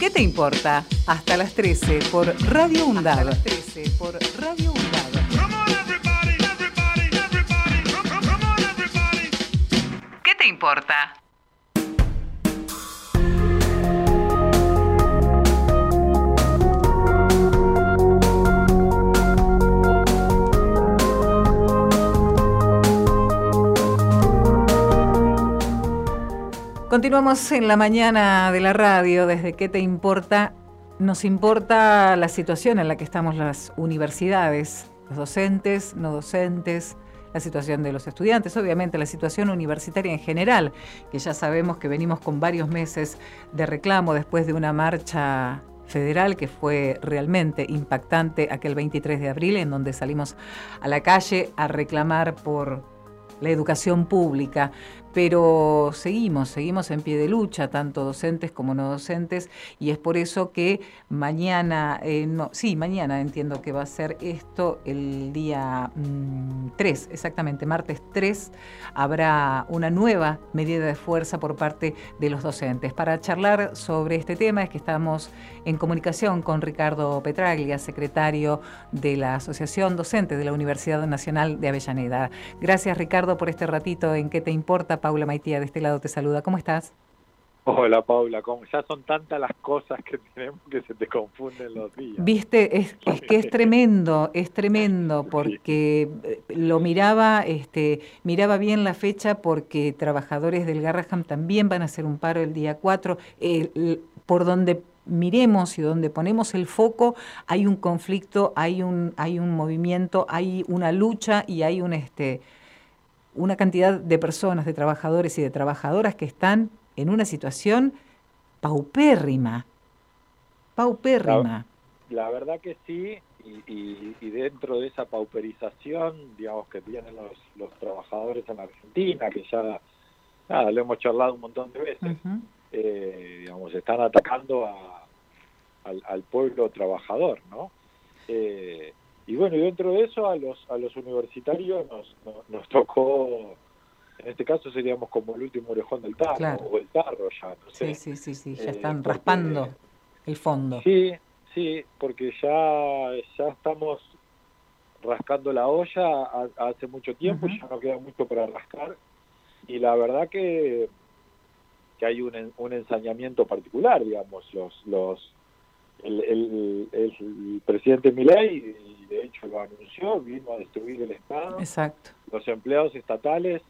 ¿Qué te importa? Hasta las 13 por Radio UNDAB. Hasta las 13 por Radio UNDAB. ¿Qué te importa? Continuamos en la mañana de la radio. Desde ¿Qué te importa? Nos importa la situación en la que estamos las universidades, los docentes, no docentes, la situación de los estudiantes, obviamente la situación universitaria en general, que ya sabemos que venimos con varios meses de reclamo después de una marcha federal que fue realmente impactante aquel 23 de abril, en donde salimos a la calle a reclamar por la educación pública. Pero seguimos en pie de lucha, tanto docentes como no docentes, y es por eso que mañana, mañana entiendo que va a ser esto el día 3, exactamente, martes 3, habrá una nueva medida de fuerza por parte de los docentes. Para charlar sobre este tema es que estamos en comunicación con Ricardo Petraglia, secretario de la Asociación Docente de la Universidad Nacional de Avellaneda. Gracias, Ricardo, por este ratito en ¿Qué te importa? Paula Maitía de este lado te saluda. ¿Cómo estás? Hola, Paula. Ya son tantas las cosas que tenemos que se te confunden los días. Viste, es que es tremendo, porque lo miraba bien la fecha, porque trabajadores del Garrahan también van a hacer un paro el día 4. Por donde miremos y donde ponemos el foco, hay un conflicto, hay un movimiento, hay una lucha y hay una cantidad de personas, de trabajadores y de trabajadoras que están en una situación paupérrima. La verdad que sí, y dentro de esa pauperización, digamos, que tienen los trabajadores en Argentina, que ya lo hemos charlado un montón de veces, digamos, están atacando al pueblo trabajador, ¿no? Y bueno, y dentro de eso a los universitarios nos tocó, en este caso seríamos como el último orejón del tarro, claro, o el tarro ya, no sé. Sí, ya están raspando el fondo. Sí, porque ya estamos rascando la olla hace mucho tiempo, ya no queda mucho para rascar, y la verdad que hay un ensañamiento particular, digamos, el presidente Milei, y de hecho lo anunció, vino a destruir el Estado. Exacto. Los empleados estatales,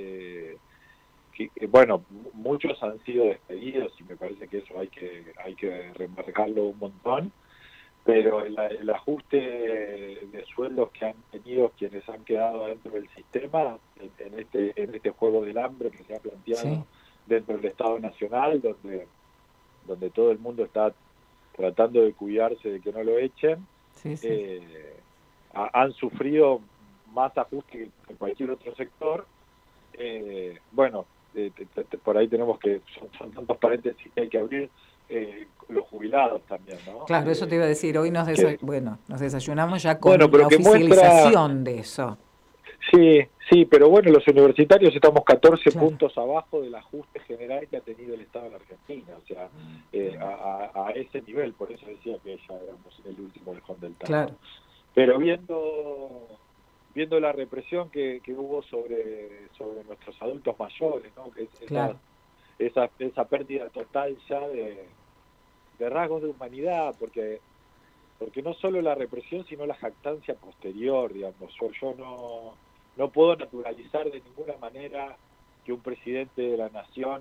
bueno, muchos han sido despedidos y me parece que eso hay que remarcarlo un montón, pero el ajuste de sueldos que han tenido quienes han quedado dentro del sistema en este juego del hambre que se ha planteado dentro del Estado Nacional, donde todo el mundo está tratando de cuidarse de que no lo echen, han sufrido más ajustes que cualquier otro sector. Bueno, por ahí tenemos que, son tantos paréntesis que hay que abrir, los jubilados también, ¿no? Claro, eso te iba a decir, hoy nos desayunamos ya con la oficialización de eso. Sí, pero bueno, los universitarios estamos 14 puntos abajo del ajuste general que ha tenido el Estado en Argentina, o sea, a ese nivel, por eso decía que ya éramos el último orejón del tarro. Claro. Pero viendo la represión que hubo sobre nuestros adultos mayores, ¿no? Que esa pérdida total ya de rasgos de humanidad, porque no solo la represión, sino la jactancia posterior, digamos. Yo no puedo naturalizar de ninguna manera que un presidente de la nación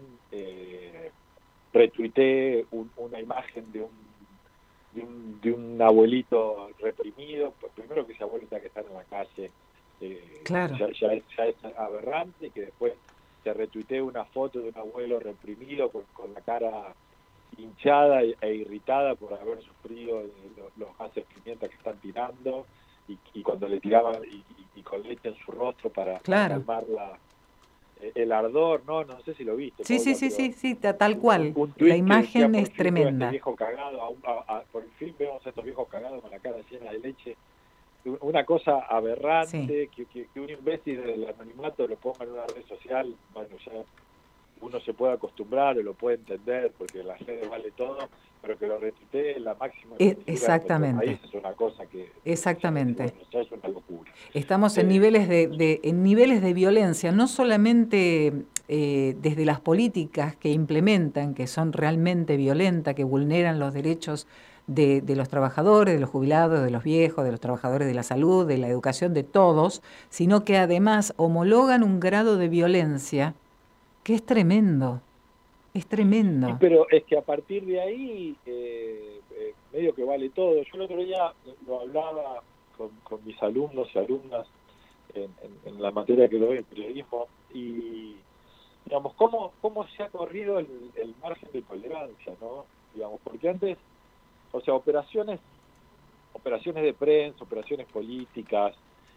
retuitee una imagen de un abuelito reprimido. Primero, que ese abuelo tenga que estar en la calle, claro, ya es aberrante, que después se retuitee una foto de un abuelo reprimido con la cara hinchada e irritada por haber sufrido los gases pimienta que están tirando, y cuando le tiraban y con leche en su rostro para calmar el ardor, no sé si lo viste. Sí, tal cual. La imagen es tremenda. Este viejo cagado, por el film vemos a estos viejos cagados con la cara llena de leche. Una cosa aberrante, que un imbécil del anonimato lo ponga en una red social, bueno, ya uno se puede acostumbrar o lo puede entender porque en las redes vale todo, pero que lo retuitee la máxima exactamente. en nuestro país es una cosa que exactamente. bueno, ya es una locura. Estamos en niveles en niveles de violencia, no solamente desde las políticas que implementan, que son realmente violentas, que vulneran los derechos de los trabajadores, de los jubilados, de los viejos, de los trabajadores de la salud, de la educación, de todos, sino que además homologan un grado de violencia que es tremendo, es tremendo. Pero es que a partir de ahí, medio que vale todo. Yo el otro día lo hablaba con mis alumnos y alumnas en la materia que doy, el periodismo, y digamos, cómo se ha corrido el margen de tolerancia, ¿no? Digamos, porque antes, o sea, operaciones de prensa, operaciones políticas,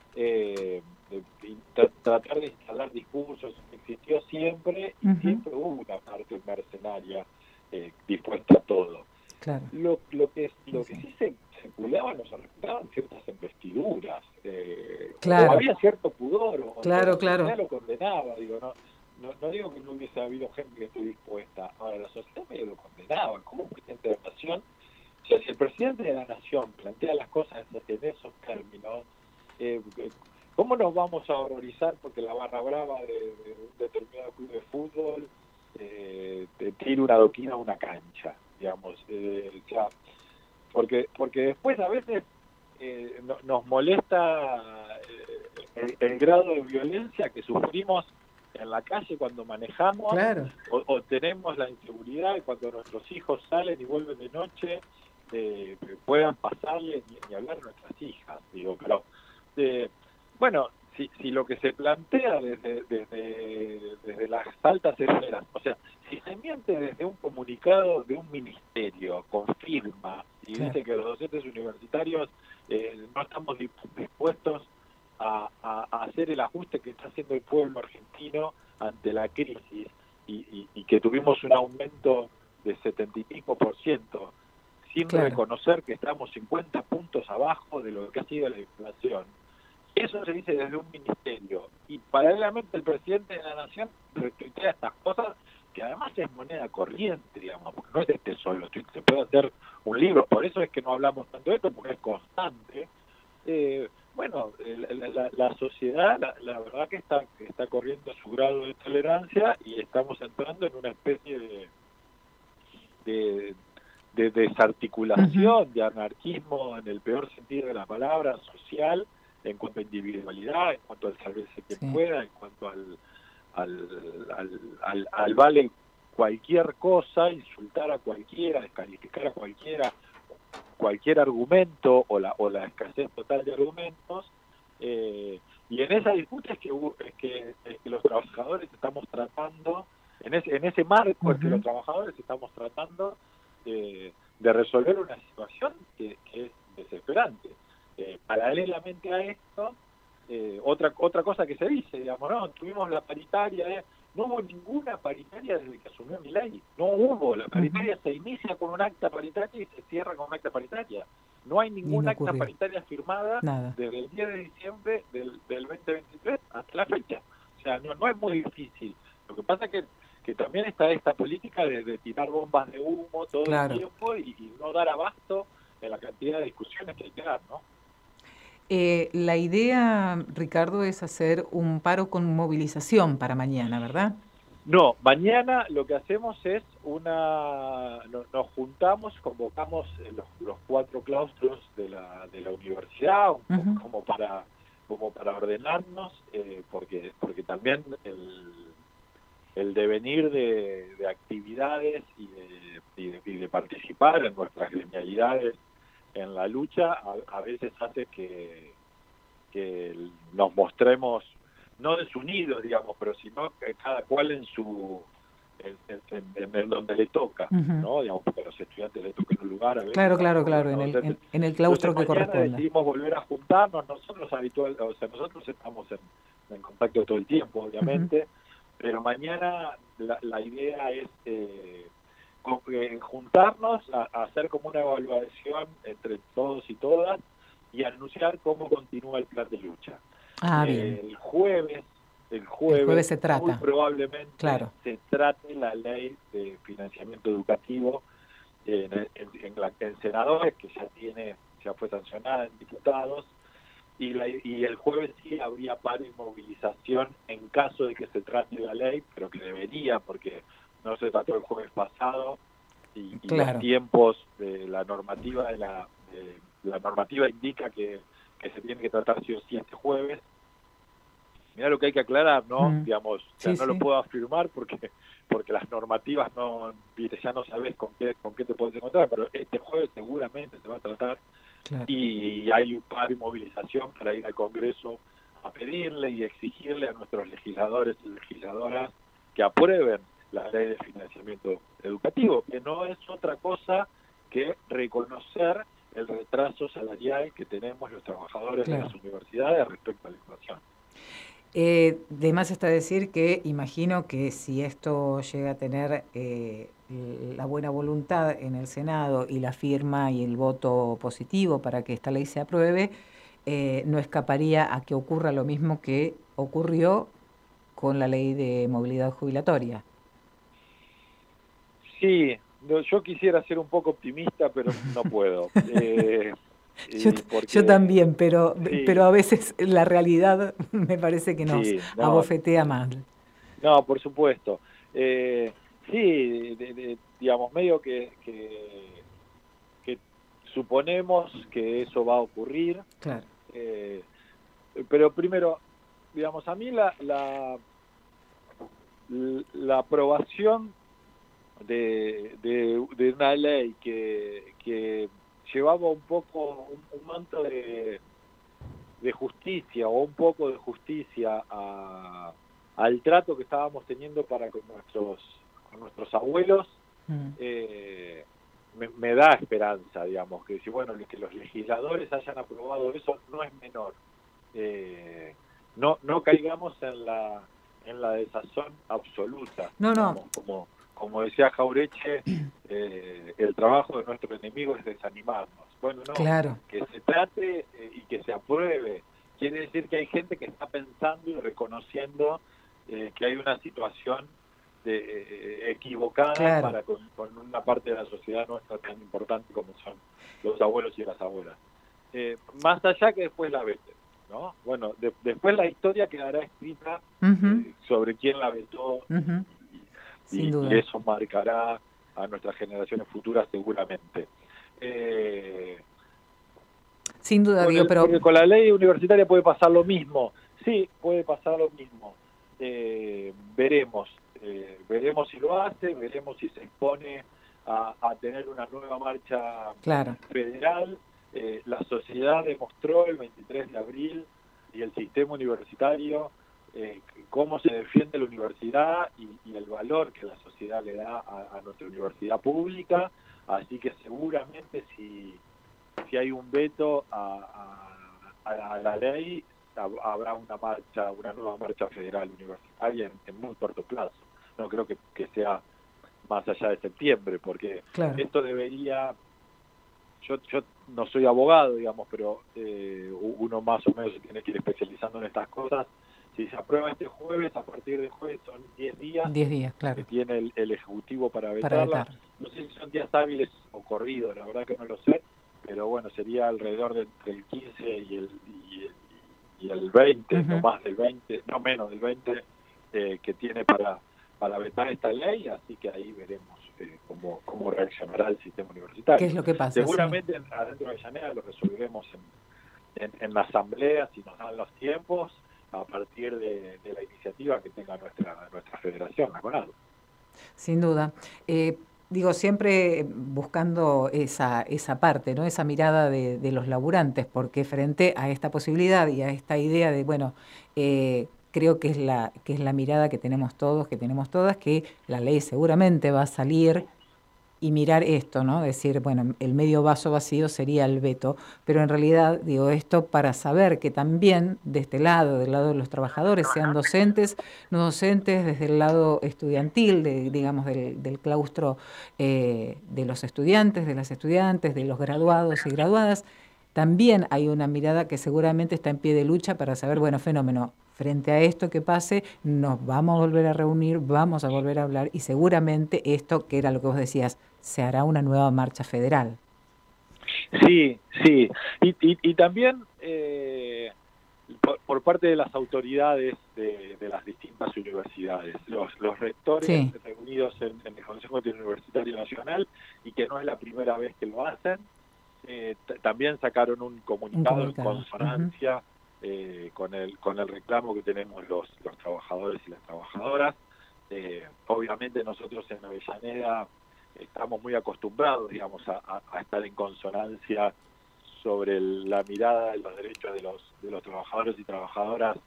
tratar de instalar discursos, existió siempre y siempre hubo una parte mercenaria dispuesta a todo. Claro. Lo que sí se culeaban o se respetaban ciertas investiduras, claro. o había cierto pudor, o claro, la sociedad lo condenaba, digo, no digo que no hubiese habido gente que esté dispuesta, ahora la sociedad medio lo condenaba, como un presidente de la nación. O sea, si el presidente de la nación plantea las cosas en esos términos, ¿cómo nos vamos a horrorizar porque la barra brava de un determinado club de fútbol te tira una adoquina a una cancha? Digamos, o sea, porque después a veces nos molesta el grado de violencia que sufrimos en la calle cuando manejamos, claro. o tenemos la inseguridad cuando nuestros hijos salen y vuelven de noche, puedan pasarle ni hablar a nuestras hijas, digo, pero bueno, si lo que se plantea desde las altas esferas, o sea, si se miente desde un comunicado de un ministerio, confirma y dice que los docentes universitarios no estamos dispuestos a hacer el ajuste que está haciendo el pueblo argentino ante la crisis y que tuvimos un aumento de 70 y pico %, sin reconocer que estamos 50 puntos abajo de lo que ha sido la inflación. Eso se dice desde un ministerio y paralelamente el presidente de la nación retuitea estas cosas que además es moneda corriente, digamos, porque no es este solo tweet, se puede hacer un libro, por eso es que no hablamos tanto de esto, porque es constante. Bueno, la sociedad, la verdad que está corriendo su grado de tolerancia y estamos entrando en una especie de desarticulación, de anarquismo en el peor sentido de la palabra, social, en cuanto a individualidad, en cuanto al salvarse quien pueda, en cuanto al vale cualquier cosa, insultar a cualquiera, descalificar a cualquiera, cualquier argumento o la escasez total de argumentos, y en esa disputa es que los trabajadores estamos tratando, en ese marco en que los trabajadores estamos tratando de resolver una situación que es desesperante. Paralelamente a esto, otra cosa que se dice, digamos, no, tuvimos la paritaria, no hubo ninguna paritaria desde que asumió Milei, no hubo, la paritaria se inicia con un acta paritaria y se cierra con un acta paritaria, no hay ningún acta paritaria firmada desde el 10 de diciembre del 2023 hasta la fecha, o sea, no es muy difícil, lo que pasa es que también está esta política de tirar bombas de humo todo el tiempo y no dar abasto en la cantidad de discusiones que hay que dar, ¿no? La idea, Ricardo, es hacer un paro con movilización para mañana, ¿verdad? No, mañana lo que hacemos es nos juntamos, convocamos los 4 claustros de la universidad, como para ordenarnos, porque también el devenir de actividades y de participar en nuestras gremialidades en la lucha a veces hace que nos mostremos no desunidos, digamos, pero sino que cada cual en donde le toca, ¿no? Digamos, porque a los estudiantes les toca en un lugar a veces. Claro, en el claustro que corresponde. Decidimos volver a juntarnos, nosotros estamos en contacto todo el tiempo, obviamente, pero mañana la idea es juntarnos, a hacer como una evaluación entre todos y todas y anunciar cómo continúa el plan de lucha. Bien. El jueves el El jueves se muy trata. probablemente Claro. se trate la ley de financiamiento educativo en senadores, que ya fue sancionada en diputados, y el jueves sí habría paro y movilización en caso de que se trate la ley, pero que debería, porque no se trató el jueves pasado, y los Claro. tiempos de la normativa la normativa indica que se tiene que tratar sí o sí este jueves. Mirá lo que hay que aclarar, ¿no? Digamos, o sea, Sí, no lo sí. puedo afirmar porque las normativas no, viste, ya no sabes con qué te puedes encontrar, pero este jueves seguramente se va a tratar, Claro. y hay un paro y movilización para ir al Congreso a pedirle y exigirle a nuestros legisladores y legisladoras que aprueben la ley de financiamiento educativo, que no es otra cosa que reconocer el retraso salarial que tenemos los trabajadores de Claro. las universidades respecto a la inflación. De más está decir que imagino que si esto llega a tener la buena voluntad en el Senado y la firma y el voto positivo para que esta ley se apruebe, no escaparía a que ocurra lo mismo que ocurrió con la ley de movilidad jubilatoria. Sí, yo quisiera ser un poco optimista, pero no puedo. Yo Porque también, pero sí, a veces la realidad me parece que nos sí, no, abofetea mal. no, por supuesto. Sí, digamos, medio que suponemos que eso va a ocurrir, Claro. eh, pero primero, digamos, a mí la aprobación de una ley que llevaba un poco un manto de justicia, o un poco de justicia al trato que estábamos teniendo para con nuestros abuelos, me da esperanza, digamos, que si bueno, que los legisladores hayan aprobado eso no es menor. No caigamos en la desazón absoluta, No, no, digamos, como decía Jaureche, el trabajo de nuestro enemigo es desanimarnos. Bueno, no, claro. que se trate y que se apruebe. Quiere decir que hay gente que está pensando y reconociendo que hay una situación equivocada Claro. para con una parte de la sociedad nuestra tan importante como son los abuelos y las abuelas. Más allá que después la veten, ¿no? Bueno, después la historia quedará escrita sobre quién la vetó, Sin y duda. eso marcará a nuestras generaciones futuras seguramente. Sin duda, digo, pero Porque con la ley universitaria puede pasar lo mismo. Sí, puede pasar lo mismo. Veremos. Veremos si lo hace, veremos si se expone a tener una nueva marcha claro. federal. La sociedad demostró el 23 de abril, y el sistema universitario, cómo se defiende la universidad y el valor que la sociedad le da a nuestra universidad pública. Así que seguramente si hay un veto a la ley, habrá una nueva marcha federal universitaria en muy corto plazo. No creo que sea más allá de septiembre, porque Claro. esto debería, yo no soy abogado, digamos, pero uno más o menos se tiene que ir especializando en estas cosas. Si se aprueba este jueves, a partir de jueves son 10 días 10 días, claro, que tiene el Ejecutivo para para vetarla. vetar. No sé si son días hábiles o corridos, la verdad que no lo sé, pero bueno, sería alrededor entre el 15 y el 20, no más del 20, no menos del 20, que tiene para vetar esta ley, así que ahí veremos cómo reaccionará el sistema universitario. ¿Qué es lo que pasa? Seguramente adentro de Llanera lo resolveremos en la asamblea, si nos dan los tiempos, a partir de la iniciativa que tenga nuestra federación, la CONADU. Sin duda. Digo, siempre buscando esa parte, ¿no? Esa mirada de los laburantes, porque frente a esta posibilidad y a esta idea de, bueno, creo que es la mirada que tenemos todos, que tenemos todas, que la ley seguramente va a salir y mirar esto, ¿no? Decir, bueno, el medio vaso vacío sería el veto, pero en realidad digo esto para saber que también de este lado, del lado de los trabajadores, sean docentes, no docentes, desde el lado estudiantil, digamos, del claustro de los estudiantes, de las estudiantes, de los graduados y graduadas, también hay una mirada que seguramente está en pie de lucha para saber, bueno, fenómeno, frente a esto que pase, nos vamos a volver a reunir, vamos a volver a hablar y seguramente esto, que era lo que vos decías, se hará una nueva marcha federal. Sí, sí. Y también por parte de las autoridades de las distintas universidades, los rectores reunidos en el Consejo Universitario Nacional, y que no es la primera vez que lo hacen, también sacaron un comunicado en consonancia con el reclamo que tenemos los trabajadores y las trabajadoras. Obviamente nosotros en Avellaneda estamos muy acostumbrados, digamos, a estar en consonancia sobre la mirada de los derechos de los trabajadores y trabajadoras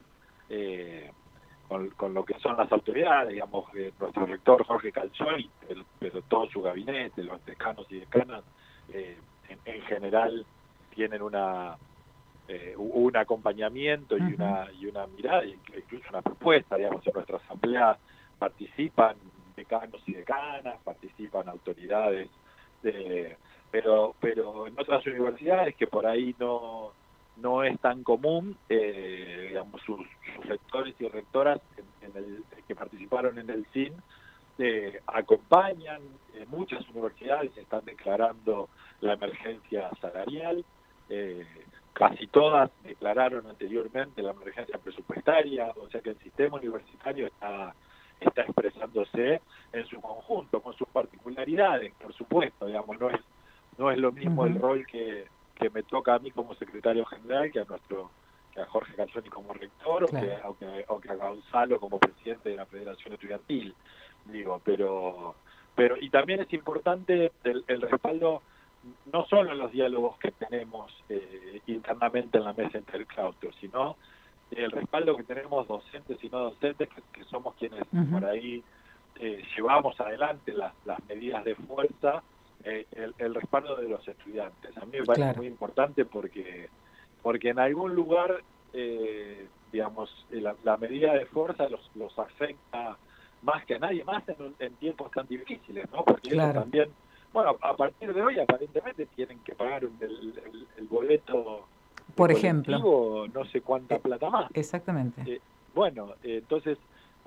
con lo que son las autoridades, digamos, nuestro rector Jorge Calzoni, pero todo su gabinete, los decanos y decanas, en general tienen un acompañamiento y una mirada, incluso una propuesta, digamos, en nuestra asamblea participan decanos y decanas, participan autoridades, pero en otras universidades que por ahí no es tan común, digamos, sus rectores y rectoras que participaron en el CIN acompañan. Muchas universidades están declarando la emergencia salarial, casi todas declararon anteriormente la emergencia presupuestaria, o sea que el sistema universitario está expresándose en su conjunto, con sus particularidades, por supuesto, digamos, no es lo mismo el rol que me toca a mí como secretario general que a Jorge Calzoni como rector, claro, o que a Gonzalo como presidente de la Federación Estudiantil, digo, pero y también es importante el respaldo, no solo en los diálogos que tenemos internamente en la mesa interclaustro, sino el respaldo que tenemos docentes y no docentes, que somos quienes por ahí llevamos adelante las medidas de fuerza, el respaldo de los estudiantes. A mí me parece muy importante porque en algún lugar, digamos, la medida de fuerza los afecta más que a nadie más en tiempos tan difíciles, ¿no? Porque ellos también, bueno, a partir de hoy aparentemente tienen que pagar el boleto, por ejemplo, no sé cuánta plata más. Exactamente. Bueno, entonces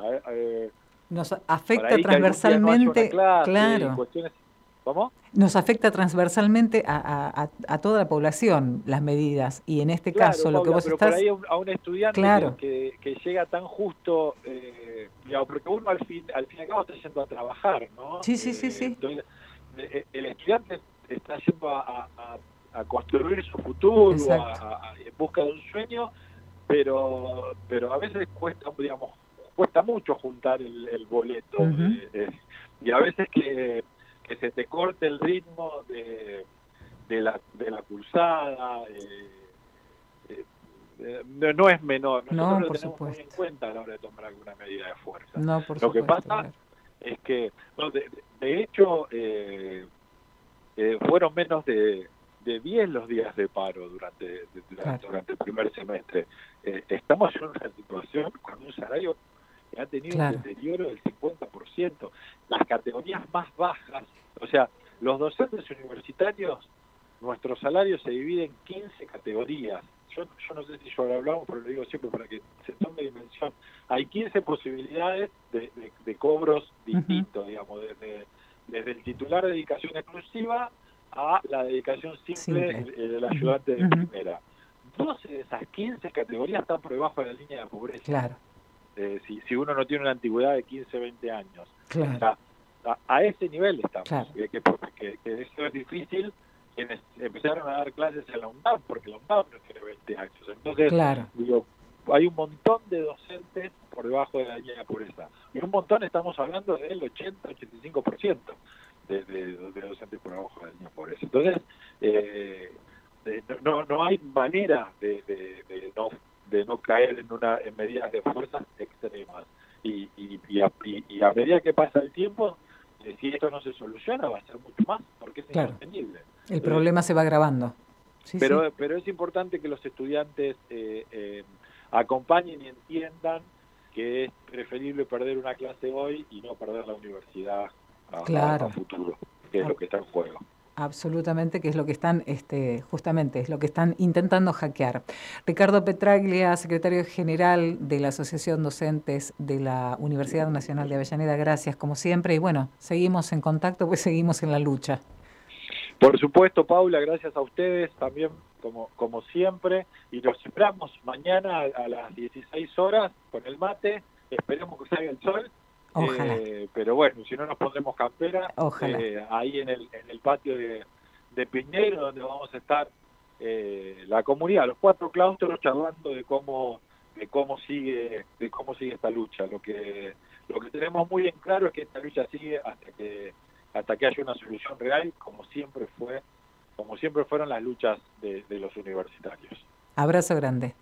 nos afecta transversalmente, claro. ¿Cómo? Nos afecta transversalmente a toda la población las medidas, y en este caso lo que vos pero estás... por ahí a un estudiante que llega tan justo, digamos, porque uno al fin y al cabo está yendo a trabajar, ¿no? Sí. Entonces, el estudiante está yendo a construir su futuro, en busca de un sueño, pero a veces cuesta mucho juntar el boleto, y a veces que se te corte el ritmo de la cursada, no es menor. Nosotros lo tenemos muy en cuenta a la hora de tomar alguna medida de fuerza. Lo que pasa es que, de hecho, fueron menos de 10 los días de paro durante el primer semestre. Estamos en una situación con un salario que ha tenido un deterioro del 50%. Las categorías más bajas, o sea, los docentes universitarios, nuestro salario se divide en 15 categorías. Yo no sé si yo lo hablamos, pero lo digo siempre para que se tome dimensión. Hay 15 posibilidades de cobros distintos, digamos, desde el titular de dedicación exclusiva a la dedicación simple. del ayudante de primera. 12 de esas 15 categorías están por debajo de la línea de pobreza. Claro. Si uno no tiene una antigüedad de 15, 20 años. Claro. O sea, a ese nivel estamos. Claro. Que eso es difícil. Quienes empezaron a dar clases en la UNDAP, porque la UNDAP no tiene 20 años. Entonces, digo, hay un montón de docentes por debajo de la línea de pobreza. Y un montón, estamos hablando del 80-85% de docentes por debajo de la línea de pobreza. Entonces, no hay manera de no caer en medidas de fuerzas extremas. Y a medida que pasa el tiempo, si esto no se soluciona, va a ser mucho más, porque es insostenible. El problema se va agravando. Pero es importante que los estudiantes acompañen y entiendan que es preferible perder una clase hoy y no perder la universidad a futuro, que es lo que está en juego. Absolutamente, que es lo que están, justamente, es lo que están intentando hackear. Ricardo Petraglia, secretario general de la Asociación Docentes de la Universidad Nacional de Avellaneda, gracias como siempre. Y bueno, seguimos en contacto, pues seguimos en la lucha. Por supuesto, Paula, gracias a ustedes también, como siempre, y los esperamos mañana a las 16 horas con el mate. Esperemos que salga el sol. Ojalá. Pero bueno, si no nos pondremos campera. Ojalá. Ahí en el patio de Piñero, donde vamos a estar la comunidad, los 4 claustros, charlando de cómo sigue esta lucha. Lo que tenemos muy en claro es que esta lucha sigue hasta que haya una solución real, como siempre fueron las luchas de los universitarios. Abrazo grande.